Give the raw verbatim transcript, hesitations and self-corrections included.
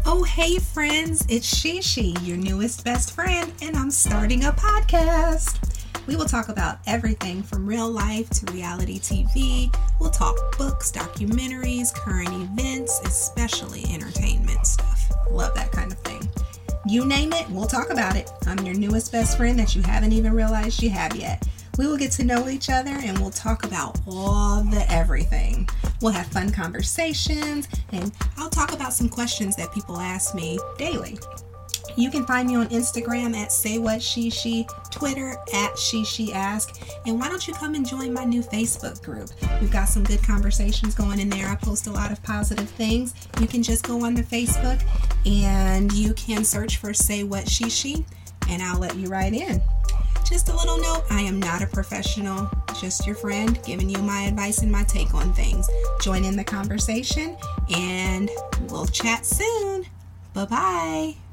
Oh, hey friends, it's Shishi, your newest best friend, and I'm starting a podcast. We will talk about everything from real life to reality T V. We'll talk books, documentaries, current events, especially entertainment stuff. Love that kind of thing. You name it, we'll talk about it. I'm your newest best friend that you haven't even realized you have yet. We will get to know each other and we'll talk about all the everything. We'll have fun conversations and I'll talk about some questions that people ask me daily. You can find me on Instagram at SayWhatShishi, Twitter at ShishiAsk, and why don't you come and join my new Facebook group? We've got some good conversations going in there. I post a lot of positive things. You can just go onto Facebook and you can search for SayWhatShishi and I'll let you right in. Just a little note, I am not a professional, just your friend giving you my advice and my take on things. Join in the conversation and we'll chat soon. Bye-bye.